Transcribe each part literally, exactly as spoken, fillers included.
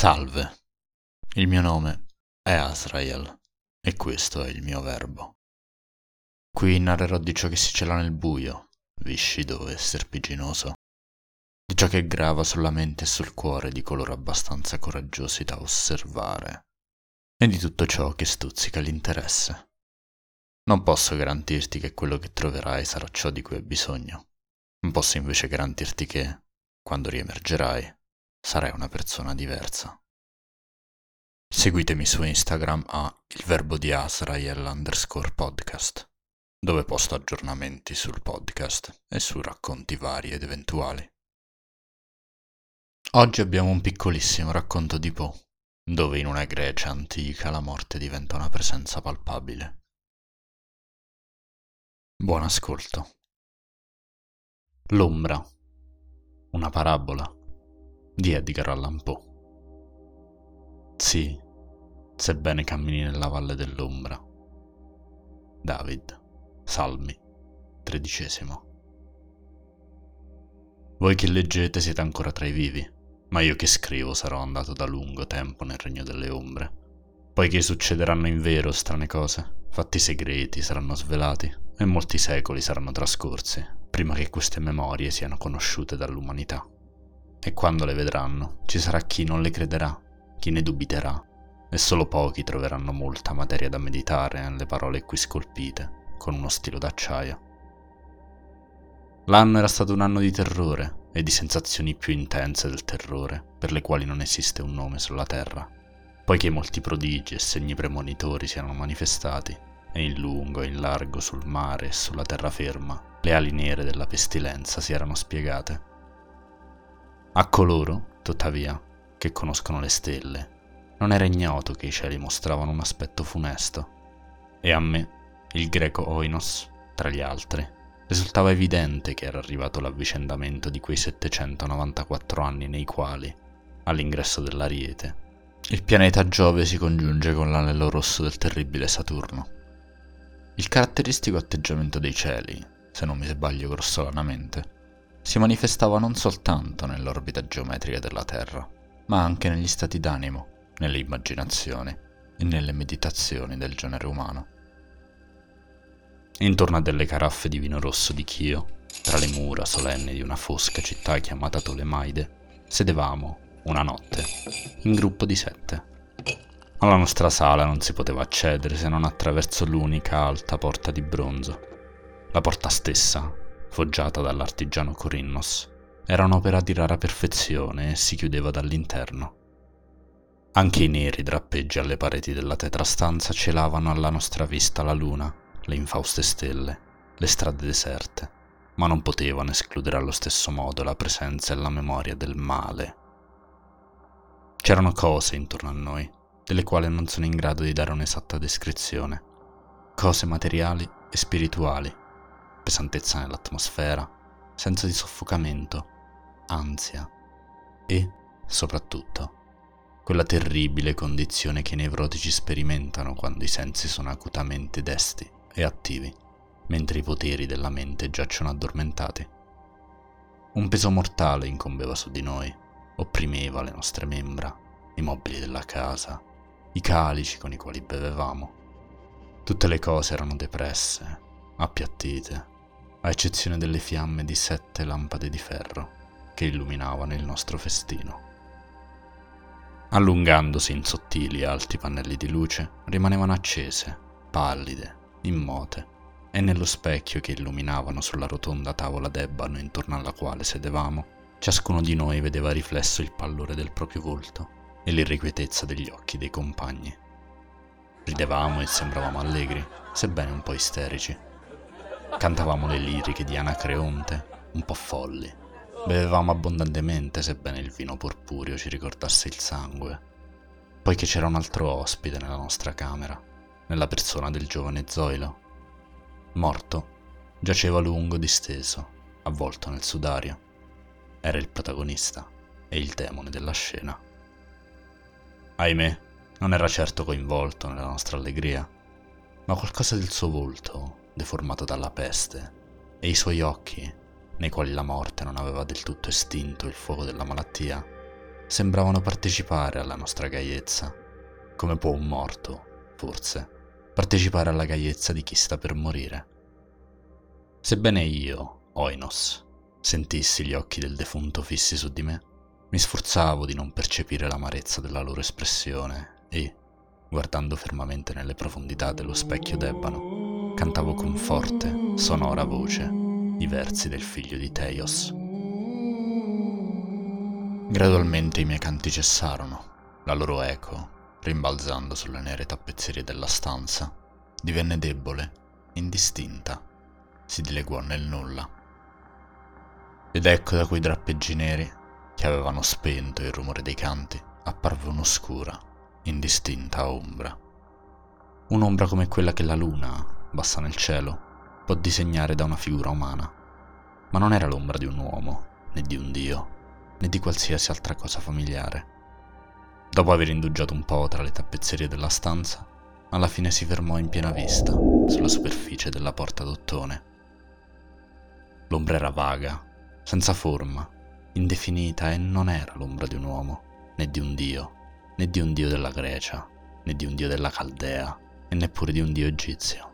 Salve, il mio nome è Azrael e questo è il mio verbo. Qui narrerò di ciò che si cela nel buio, viscido e serpiginoso, di ciò che grava sulla mente e sul cuore di coloro abbastanza coraggiosi da osservare, e di tutto ciò che stuzzica l'interesse. Non posso garantirti che quello che troverai sarà ciò di cui hai bisogno, non posso invece garantirti che, quando riemergerai, sarai una persona diversa. Seguitemi su Instagram a il verbo di Azrael underscore podcast, dove posto aggiornamenti sul podcast e su racconti vari ed eventuali. Oggi abbiamo un piccolissimo racconto di Poe, dove in una Grecia antica la morte diventa una presenza palpabile. Buon ascolto. L'ombra, una parabola di Edgar Allan Poe. Sì, sebbene cammini nella valle dell'ombra. David, Salmi, tredicesimo. Voi che leggete siete ancora tra i vivi, ma io che scrivo sarò andato da lungo tempo nel regno delle ombre, poiché succederanno in vero strane cose, fatti segreti saranno svelati e molti secoli saranno trascorsi prima che queste memorie siano conosciute dall'umanità. E quando le vedranno, ci sarà chi non le crederà, chi ne dubiterà, e solo pochi troveranno molta materia da meditare nelle parole qui scolpite con uno stilo d'acciaio. L'anno era stato un anno di terrore e di sensazioni più intense del terrore, per le quali non esiste un nome sulla terra, poiché molti prodigi e segni premonitori si erano manifestati, e in lungo e in largo sul mare e sulla terraferma le ali nere della pestilenza si erano spiegate. A coloro, tuttavia, che conoscono le stelle, non era ignoto che i cieli mostravano un aspetto funesto, e a me, il greco Oinos, tra gli altri, risultava evidente che era arrivato l'avvicendamento di quei settecentonovantaquattro anni nei quali, all'ingresso dell'Ariete, il pianeta Giove si congiunge con l'anello rosso del terribile Saturno. Il caratteristico atteggiamento dei cieli, se non mi sbaglio grossolanamente, si manifestava non soltanto nell'orbita geometrica della Terra, ma anche negli stati d'animo, nelle immaginazioni e nelle meditazioni del genere umano. Intorno a delle caraffe di vino rosso di Chio, tra le mura solenni di una fosca città chiamata Tolemaide, sedevamo, una notte, in gruppo di sette. Alla nostra sala non si poteva accedere se non attraverso l'unica alta porta di bronzo. La porta stessa, foggiata dall'artigiano Corinnos, era un'opera di rara perfezione e si chiudeva dall'interno. Anche i neri drappeggi alle pareti della tetrastanza celavano alla nostra vista la luna, le infauste stelle, le strade deserte, ma non potevano escludere allo stesso modo la presenza e la memoria del male. C'erano cose intorno a noi, delle quali non sono in grado di dare un'esatta descrizione, cose materiali e spirituali, pesantezza nell'atmosfera, senso di soffocamento, ansia e, soprattutto, quella terribile condizione che i nevrotici sperimentano quando i sensi sono acutamente desti e attivi, mentre i poteri della mente giacciono addormentati. Un peso mortale incombeva su di noi, opprimeva le nostre membra, i mobili della casa, i calici con i quali bevevamo. Tutte le cose erano depresse, appiattite, a eccezione delle fiamme di sette lampade di ferro che illuminavano il nostro festino. Allungandosi in sottili e alti pannelli di luce, rimanevano accese, pallide, immote, e nello specchio che illuminavano sulla rotonda tavola d'ebano intorno alla quale sedevamo, ciascuno di noi vedeva riflesso il pallore del proprio volto e l'irrequietezza degli occhi dei compagni. Ridevamo e sembravamo allegri, sebbene un po' isterici. Cantavamo le liriche di Anacreonte, un po' folli. Bevevamo abbondantemente, sebbene il vino purpureo ci ricordasse il sangue, poiché c'era un altro ospite nella nostra camera, nella persona del giovane Zoilo. Morto, giaceva lungo disteso, avvolto nel sudario. Era il protagonista e il demone della scena. Ahimè, non era certo coinvolto nella nostra allegria, ma qualcosa del suo volto, deformato dalla peste, e i suoi occhi, nei quali la morte non aveva del tutto estinto il fuoco della malattia, sembravano partecipare alla nostra gaiezza, come può un morto, forse, partecipare alla gaiezza di chi sta per morire. Sebbene io, Oinos, sentissi gli occhi del defunto fissi su di me, mi sforzavo di non percepire l'amarezza della loro espressione e, guardando fermamente nelle profondità dello specchio d'ebano, cantavo con forte, sonora voce i versi del figlio di Teios. Gradualmente i miei canti cessarono, la loro eco, rimbalzando sulle nere tappezzerie della stanza, divenne debole, indistinta, si dileguò nel nulla. Ed ecco da quei drappeggi neri, che avevano spento il rumore dei canti, apparve un'oscura, indistinta ombra. Un'ombra come quella che la luna, bassa nel cielo, può disegnare da una figura umana, ma non era l'ombra di un uomo, né di un dio, né di qualsiasi altra cosa familiare. Dopo aver indugiato un po' tra le tappezzerie della stanza, alla fine si fermò in piena vista, sulla superficie della porta d'ottone. L'ombra era vaga, senza forma, indefinita e non era l'ombra di un uomo, né di un dio, né di un dio della Grecia, né di un dio della Caldea e neppure di un dio egizio.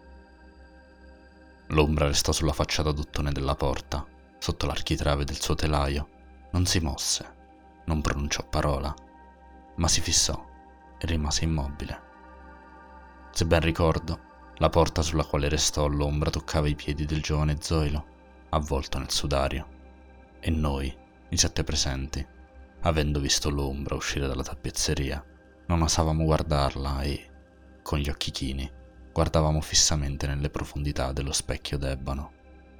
L'ombra restò sulla facciata d'ottone della porta, sotto l'architrave del suo telaio. Non si mosse, non pronunciò parola, ma si fissò e rimase immobile. Se ben ricordo, la porta sulla quale restò l'ombra toccava i piedi del giovane Zoilo, avvolto nel sudario, e noi, i sette presenti, avendo visto l'ombra uscire dalla tappezzeria, non osavamo guardarla e, con gli occhi chini, guardavamo fissamente nelle profondità dello specchio d'ebano.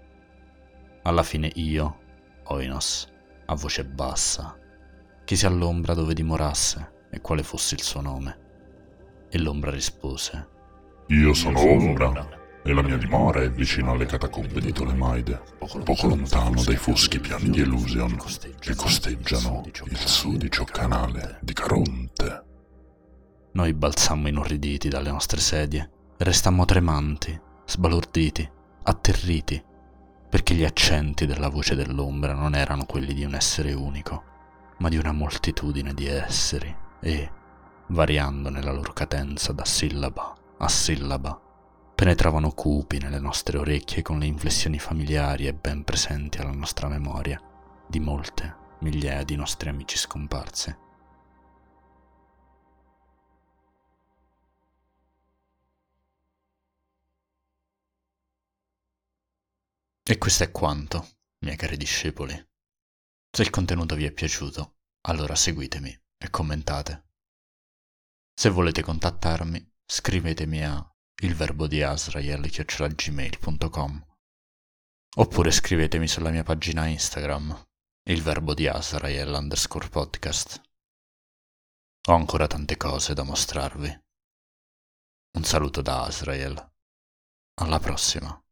Alla fine io, Oinos, a voce bassa, chiesi all'ombra dove dimorasse e quale fosse il suo nome. E l'ombra rispose: Io sono Ombra, e la mia dimora è vicino alle catacombe di Tolemaide, poco lontano dai foschi piani di Elusion che costeggiano il sudicio canale di Caronte. Noi balzammo inorriditi dalle nostre sedie e restammo tremanti, sbalorditi, atterriti, perché gli accenti della voce dell'ombra non erano quelli di un essere unico, ma di una moltitudine di esseri e, variando nella loro cadenza da sillaba a sillaba, penetravano cupi nelle nostre orecchie con le inflessioni familiari e ben presenti alla nostra memoria di molte migliaia di nostri amici scomparsi. E questo è quanto, miei cari discepoli. Se il contenuto vi è piaciuto, allora seguitemi e commentate. Se volete contattarmi, scrivetemi a ilverbodiasrael chiocciola gmail punto com oppure scrivetemi sulla mia pagina Instagram, ilverbodiasrael underscore podcast. Ho ancora tante cose da mostrarvi. Un saluto da Asrael. Alla prossima.